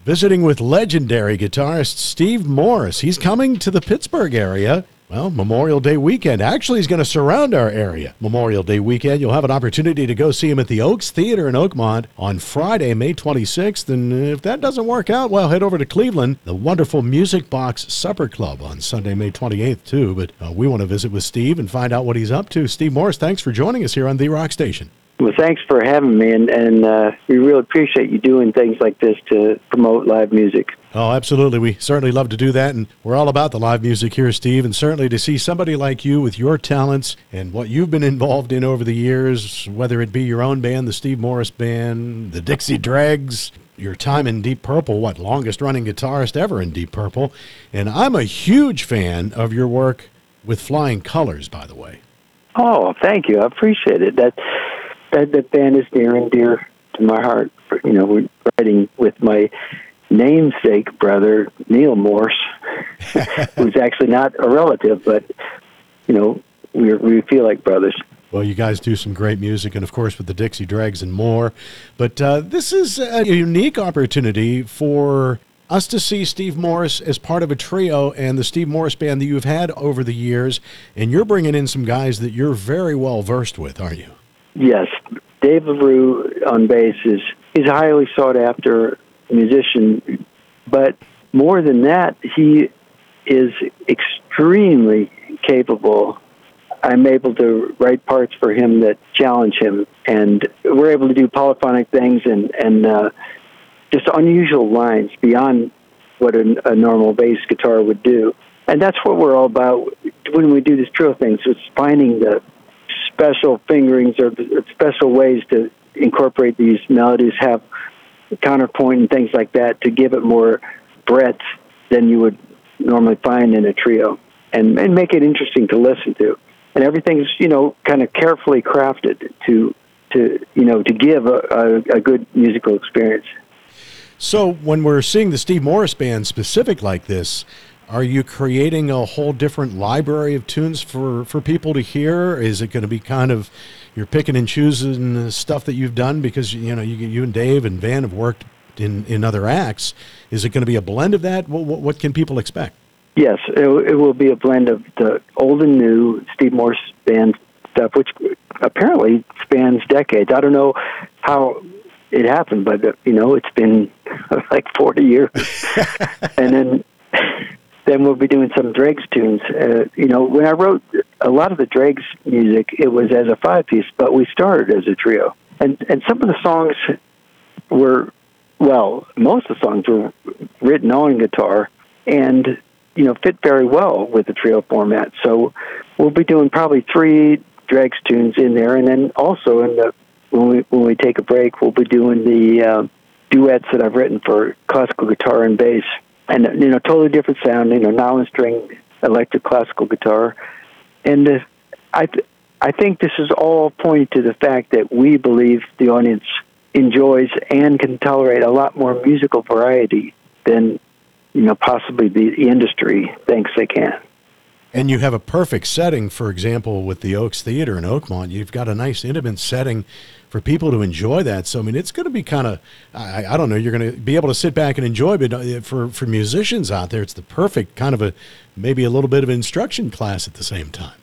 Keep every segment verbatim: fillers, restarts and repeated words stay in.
visiting with legendary guitarist Steve Morse. He's coming to the Pittsburgh area. Well, Memorial Day weekend. Actually, he's going to surround our area. Memorial Day weekend, you'll have an opportunity to go see him at the Oaks Theater in Oakmont on Friday, May twenty-sixth. And if that doesn't work out, well, head over to Cleveland, the wonderful Music Box Supper Club on Sunday, May twenty-eighth, too. But uh, we want to visit with Steve and find out what he's up to. Steve Morse, thanks for joining us here on The Rock Station. Well, thanks for having me, and, and uh, we really appreciate you doing things like this to promote live music. Oh, absolutely. We certainly love to do that, and we're all about the live music here, Steve, and certainly to see somebody like you with your talents and what you've been involved in over the years, whether it be your own band, the Steve Morse Band, the Dixie Dregs, your time in Deep Purple, what, longest-running guitarist ever in Deep Purple, and I'm a huge fan of your work with Flying Colors, by the way. Oh, thank you. I appreciate it. That That, that band is near and dear to my heart. You know, we're writing with my namesake brother, Neil Morse, who's actually not a relative, but, you know, we we feel like brothers. Well, you guys do some great music, and of course with the Dixie Dregs and more. But uh, this is a unique opportunity for us to see Steve Morse as part of a trio and the Steve Morse Band that you've had over the years, and you're bringing in some guys that you're very well versed with, aren't you? Yes, Dave LaRue on bass is he's a highly sought after musician, but more than that, he is extremely capable. I'm able to write parts for him that challenge him, and we're able to do polyphonic things and and uh, just unusual lines beyond what a, a normal bass guitar would do. And that's what we're all about when we do this trio thing. So it's finding the special fingerings or special ways to incorporate these melodies, have counterpoint and things like that to give it more breadth than you would normally find in a trio, and, and make it interesting to listen to. And everything's, you know, kind of carefully crafted to, to you know, to give a, a, a good musical experience. So when we're seeing the Steve Morse Band specific like this, are you creating a whole different library of tunes for, for people to hear? Is it going to be kind of, you're picking and choosing the stuff that you've done because, you know, you, you and Dave and Van have worked in, in other acts. Is it going to be a blend of that? What, what, what can people expect? Yes, it, it will be a blend of the old and new Steve Morse Band stuff, which apparently spans decades. I don't know how it happened, but, uh, you know, it's been like forty years. And then... Then we'll be doing some Dregs tunes. Uh, you know, when I wrote a lot of the Dregs music, it was as a five-piece, but we started as a trio. And and some of the songs were, well, most of the songs were written on guitar and, you know, fit very well with the trio format. So we'll be doing probably three Dregs tunes in there, and then also in the when we when we take a break, we'll be doing the uh, duets that I've written for classical guitar and bass. And, you know, totally different sound, you know, nylon string, electric classical guitar. And uh, I th- I think this is all pointing to the fact that we believe the audience enjoys and can tolerate a lot more musical variety than, you know, possibly the, the industry thinks they can. And you have a perfect setting, for example, with the Oaks Theater in Oakmont. You've got a nice, intimate setting for people to enjoy that. So, I mean, it's going to be kind of, I, I don't know, you're going to be able to sit back and enjoy, but for, for musicians out there, it's the perfect kind of a, maybe a little bit of instruction class at the same time.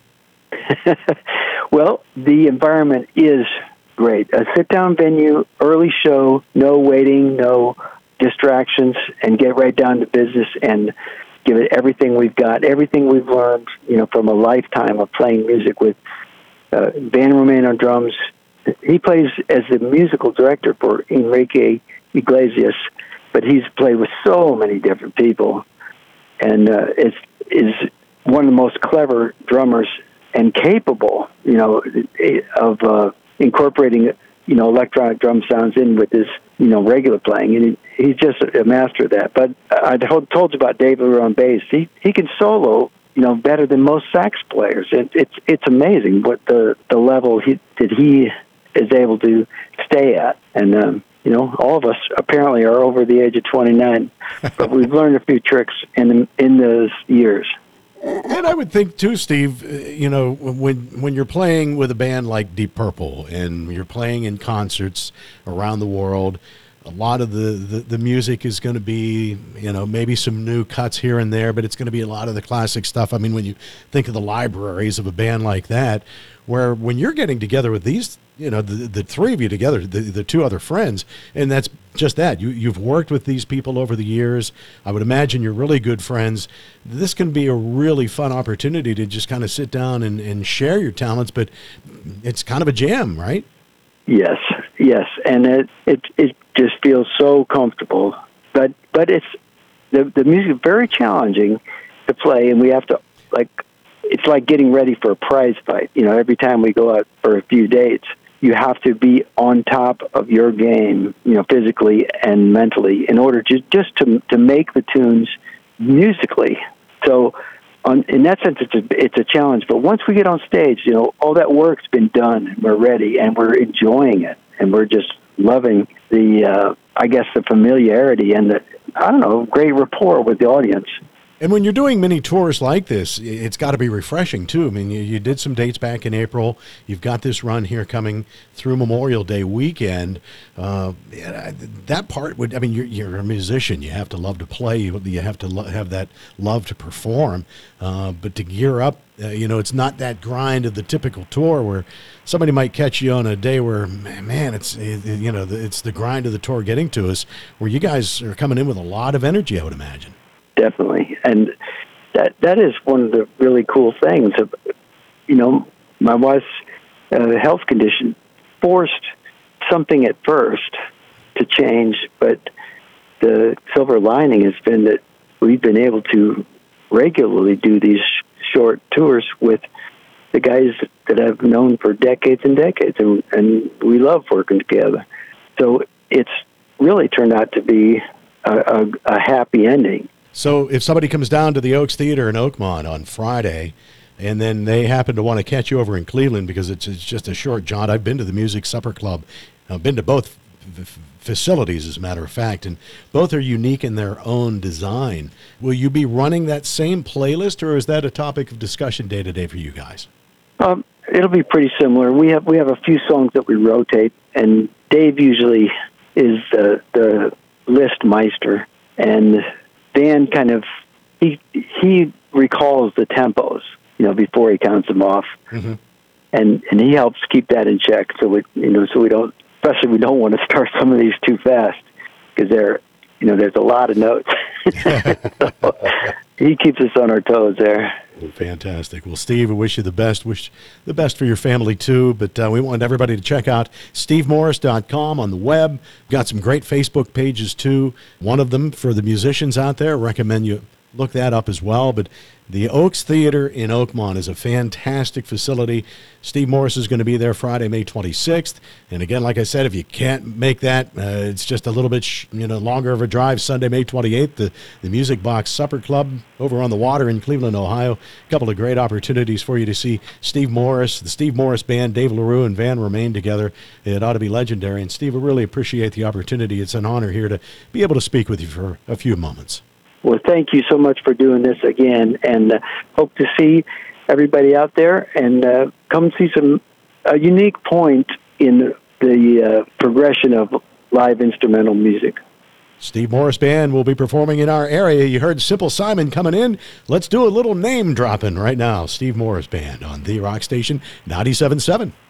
Well, the environment is great. A sit-down venue, early show, no waiting, no distractions, and get right down to business and give it everything we've got, everything we've learned, you know, from a lifetime of playing music with uh, Van Romain on drums. He plays as the musical director for Enrique Iglesias, but he's played with so many different people, and uh, is is one of the most clever drummers and capable, you know, of uh, incorporating, you know, electronic drum sounds in with his, you know, regular playing, and he, he's just a master of that. But I told, told you about Dave LaRue on bass. He he can solo, you know, better than most sax players. It, it's it's amazing what the the level he that he is able to stay at, and um, you know, all of us apparently are over the age of twenty-nine, but we've learned a few tricks in in those years. And I would think too, Steve, you know, when when you're playing with a band like Deep Purple and you're playing in concerts around the world, A lot of the, the, the music is going to be, you know, maybe some new cuts here and there, but it's going to be a lot of the classic stuff. I mean, when you think of the libraries of a band like that, where when you're getting together with these, you know, the, the three of you together, the, the two other friends, and that's just that. You, you've worked with these people over the years. I would imagine you're really good friends. This can be a really fun opportunity to just kind of sit down and, and share your talents, but it's kind of a jam, right? Yes, yes, and it it it just feels so comfortable. But but it's the the music is very challenging to play, and we have to like it's like getting ready for a prize fight. You know, every time we go out for a few dates, you have to be on top of your game, you know, physically and mentally, in order to just to to make the tunes musically. So. On, in that sense, it's a, it's a challenge. But once we get on stage, you know, all that work's been done, and we're ready, and we're enjoying it, and we're just loving the, uh, I guess, the familiarity and the, I don't know, great rapport with the audience. And when you're doing mini tours like this, it's got to be refreshing, too. I mean, you, you did some dates back in April. You've got this run here coming through Memorial Day weekend. Uh, that part would, I mean, you're, you're a musician. You have to love to play. You have to lo- have that love to perform. Uh, but to gear up, uh, you know, it's not that grind of the typical tour where somebody might catch you on a day where, man, it's, you know, it's the grind of the tour getting to us, where you guys are coming in with a lot of energy, I would imagine. Definitely, and that that is one of the really cool things. Of, you know, my wife's uh, health condition forced something at first to change, but the silver lining has been that we've been able to regularly do these short tours with the guys that I've known for decades and decades, and, and we love working together. So it's really turned out to be a, a, a happy ending. So if somebody comes down to the Oaks Theater in Oakmont on Friday, and then they happen to want to catch you over in Cleveland because it's, it's just a short jaunt. I've been to the Music Supper Club. I've been to both f- facilities, as a matter of fact, and both are unique in their own design. Will you be running that same playlist, or is that a topic of discussion day to day for you guys? Um, it'll be pretty similar. We have we have a few songs that we rotate, and Dave usually is the, the list meister, and Dan kind of he he recalls the tempos, you know, before he counts them off, mm-hmm. and and he helps keep that in check. So we you know so we don't especially we don't want to start some of these too fast because they're you know there's a lot of notes. So he keeps us on our toes there. Fantastic. Well, Steve, I wish you the best. Wish the best for your family, too. But uh, we want everybody to check out steve morris dot com on the web. We've got some great Facebook pages, too. One of them for the musicians out there. Recommend you look that up as well. But the Oaks Theater in Oakmont is a fantastic facility. Steve Morris is going to be there Friday, May twenty-sixth. And again, like I said, if you can't make that, uh, it's just a little bit sh- you know longer of a drive. Sunday, May twenty-eighth, the, the Music Box Supper Club over on the water in Cleveland, Ohio. A couple of great opportunities for you to see Steve Morris, the Steve Morris Band, Dave LaRue, and Van Romain together. It ought to be legendary. And Steve, I really appreciate the opportunity. It's an honor here to be able to speak with you for a few moments. Well, thank you so much for doing this again, and uh, hope to see everybody out there and uh, come see some a unique point in the uh, progression of live instrumental music. Steve Morris Band will be performing in our area. You heard Simple Simon coming in. Let's do a little name dropping right now. Steve Morris Band on the Rock Station ninety-seven point seven.